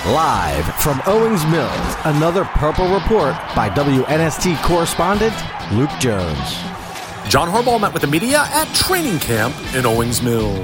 Live from Owings Mills, another Purple Report by WNST correspondent Luke Jones. John Harbaugh met with the media at training camp in Owings Mills.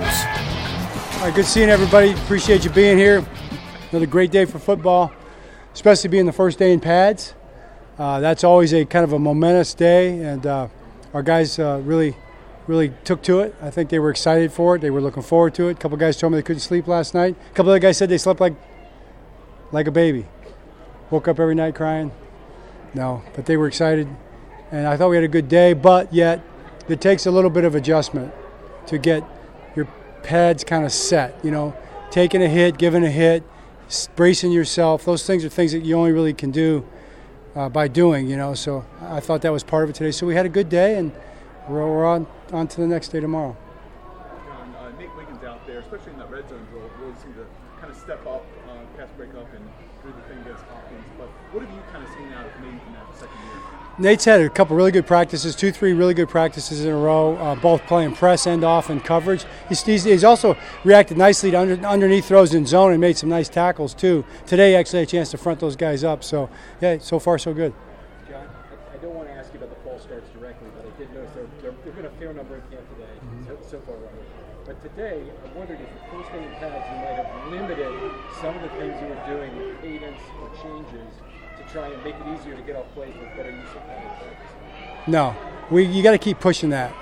All right, good seeing everybody. Appreciate you being here. Another great day for football, especially being the first day in pads. That's always a kind of a momentous day, and our guys really took to it. I think they were excited for it. They were looking forward to it. A couple guys told me they couldn't sleep last night. A couple other guys said they slept like a baby. Woke up every night crying. No, but they were excited, and I thought we had a good day, but yet it takes a little bit of adjustment to get your pads kind of set, taking a hit, giving a hit, bracing yourself. Those things are things that you only really can do by doing, so I thought that was part of it today. So we had a good day, and we're on to the next day tomorrow. John, Nate Wiggins out there, especially in that red zone drill, really seemed to kind of step up, pass break up, and do the thing against Hopkins. But what have you kind of seen out of Nate in that second year? Nate's had a couple really good practices, 2-3 really good practices in a row, both playing press and off and coverage. He's also reacted nicely to underneath throws in zone and made some nice tackles too. Today he actually had a chance to front those guys up. So, yeah, so far so good. John, I don't want to ask you about the false starts directly, but I did notice there have been a fair number in camp today, so far running. But today, I wondered if the first day in pads you might have limited some of the things you were doing with cadence or changes to try and make it easier to get off plays with better use of practice. No, you got to keep pushing that.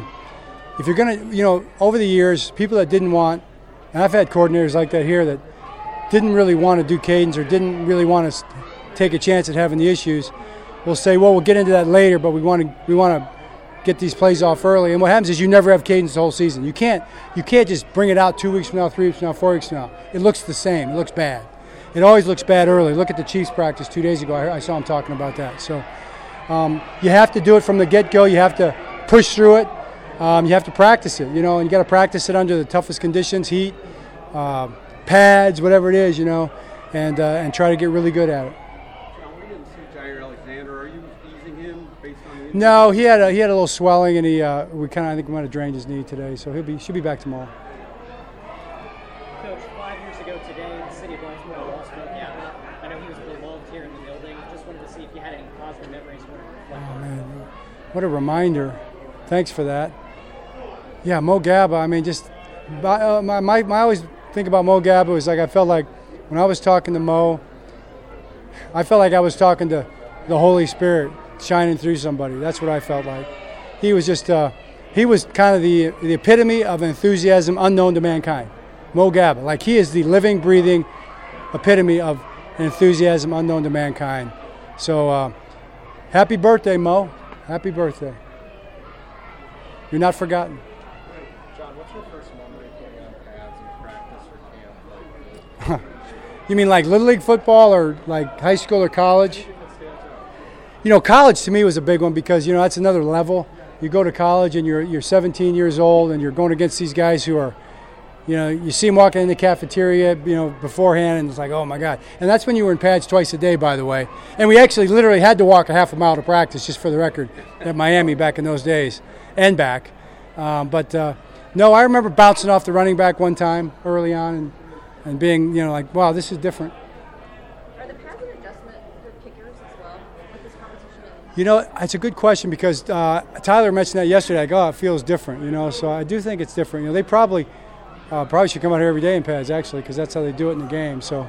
If you're going to, over the years, people that didn't want, and I've had coordinators like that here that didn't really want to do cadence or didn't really want to take a chance at having the issues, will say, well, we'll get into that later, but we want to get these plays off early. And what happens is you never have cadence the whole season. You can't just bring it out 2 weeks from now, 3 weeks from now, 4 weeks from now. It looks the same. It looks bad. It always looks bad early. Look at the Chiefs practice 2 days ago. I saw him talking about that. So you have to do it from the get-go. You have to push through it. You have to practice it, and you got to practice it under the toughest conditions, heat, pads, whatever it is, and try to get really good at it. John, we didn't see Jair Alexander. Are you easing him based on the injury? No, he had a little swelling, and I think we might have drained his knee today, so should be back tomorrow. Coach, 5 years ago today, the city of Blacksburg lost Mo Gaba. I know he was beloved here in the building. Just wanted to see if you had any positive memories you wanted to reflect on. Man, what a reminder. Thanks for that. Yeah, Mo Gaba, I always think about Mo Gaba was like I felt like when I was talking to Mo, I felt like I was talking to the Holy Spirit shining through somebody. That's what I felt like. He was just, he was kind of the epitome of enthusiasm unknown to mankind. Mo Gaba, like he is the living, breathing epitome of enthusiasm unknown to mankind. So happy birthday, Mo. Happy birthday. You're not forgotten. John, what's your first memory putting on pads in practice or camp like? You mean like Little League football or like high school or college? College to me was a big one because, that's another level. You go to college and you're 17 years old and you're going against these guys who are, you see them walking in the cafeteria, beforehand, and it's like, oh, my God. And that's when you were in pads twice a day, by the way. And we actually literally had to walk a half a mile to practice, just for the record, at Miami back in those days and back. No, I remember bouncing off the running back one time early on and being, like, wow, this is different. Are the pads an adjustment for kickers as well with this competition? It's a good question because Tyler mentioned that yesterday. Like, oh, it feels different, so I do think it's different. They probably should come out here every day in pads, actually, because that's how they do it in the game. So,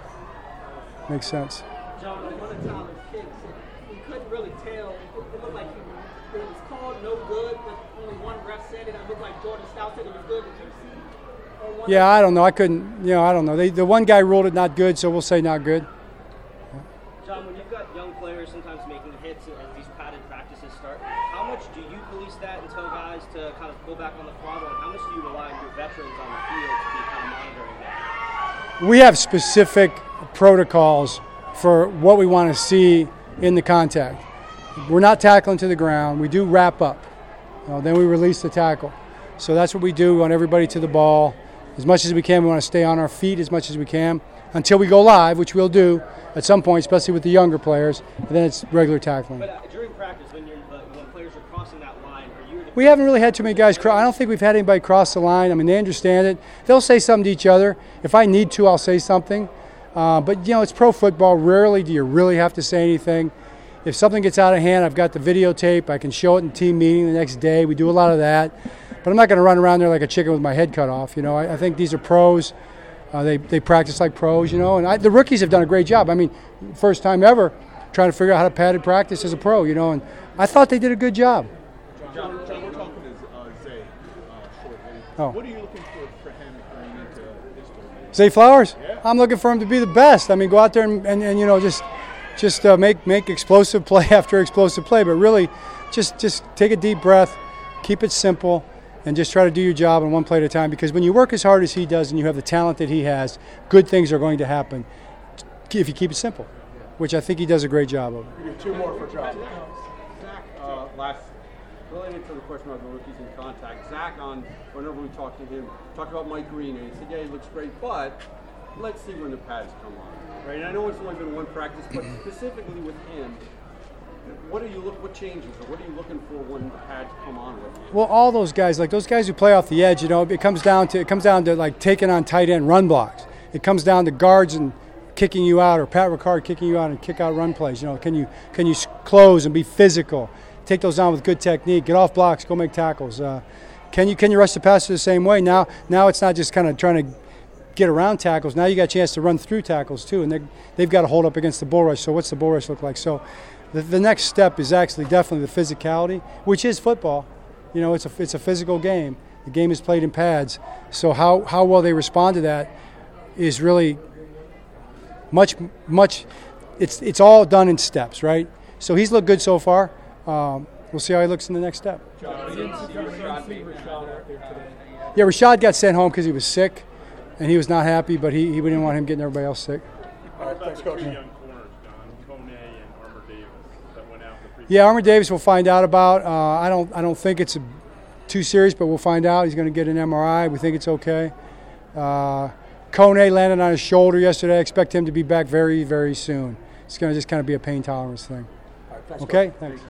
makes sense. John, one of Tyler's kicks, we couldn't really tell. It looked like it was called no good, but only one ref said it. It looked like Jordan Stout said it was good. Did you see? Yeah, I don't know. I couldn't, I don't know. The one guy ruled it not good, so we'll say not good. John, when you've got young players sometimes making hits as these padded practices start, how much do you police that and tell guys to kind of go back on the throttle, and how much do you rely on your veterans on the field to be kind of monitoring that? We have specific protocols for what we want to see in the contact. We're not tackling to the ground. We do wrap up. Then we release the tackle. So that's what we do. We want everybody to the ball as much as we can. We want to stay on our feet as much as we can until we go live, which we'll do at some point, especially with the younger players. And then it's regular tackling. But during practice, when players are crossing that line, we haven't really had too many guys cross. I don't think we've had anybody cross the line. They understand it. They'll say something to each other. If I need to, I'll say something. But, it's pro football. Rarely do you really have to say anything. If something gets out of hand, I've got the videotape. I can show it in team meeting the next day. We do a lot of that. But I'm not going to run around there like a chicken with my head cut off. I think these are pros. They practice like pros, and the rookies have done a great job. I mean, first time ever trying to figure out how to padded practice as a pro, and I thought they did a good job. John, we're talking to Zay shortly. Oh. What are you looking for him going into this tournament? Zay Flowers? Yeah. I'm looking for him to be the best. I mean, go out there and just make explosive play after explosive play, but really just take a deep breath, keep it simple, and just try to do your job in one play at a time, because when you work as hard as he does and you have the talent that he has, good things are going to happen if you keep it simple, which I think he does a great job of. We have two more for John. Zach, related to the question about the rookies in contact, Zach, whenever we talked to him, talked about Mike Green, and he said, yeah, he looks great, but let's see when the pads come on. Right? And I know it's only been one practice, but specifically with him, what changes, or what are you looking for when the pads come on with him? Well, all those guys, like those guys who play off the edge, it comes down to like taking on tight end run blocks. It comes down to guards and kicking you out, or Pat Ricard kicking you out and kick out run plays. Can you close and be physical? Take those down with good technique. Get off blocks. Go make tackles. Can you rush the passer the same way? Now it's not just kind of trying to get around tackles. Now you got a chance to run through tackles too, and they've got to hold up against the bull rush. So what's the bull rush look like? So the next step is actually definitely the physicality, which is football. It's a physical game. The game is played in pads. So how well they respond to that is really much. It's all done in steps, right? So he's looked good so far. We'll see how he looks in the next step. Yeah, Rashad got sent home because he was sick, and he was not happy, but he didn't want him getting everybody else sick. All right, thanks, Coach. Yeah, Armour Davis we'll find out about. I don't think it's too serious, but we'll find out. He's going to get an MRI. We think it's okay. Kone landed on his shoulder yesterday. I expect him to be back very, very soon. It's going to just kind of be a pain tolerance thing. All right, thanks, okay, Coach. thanks.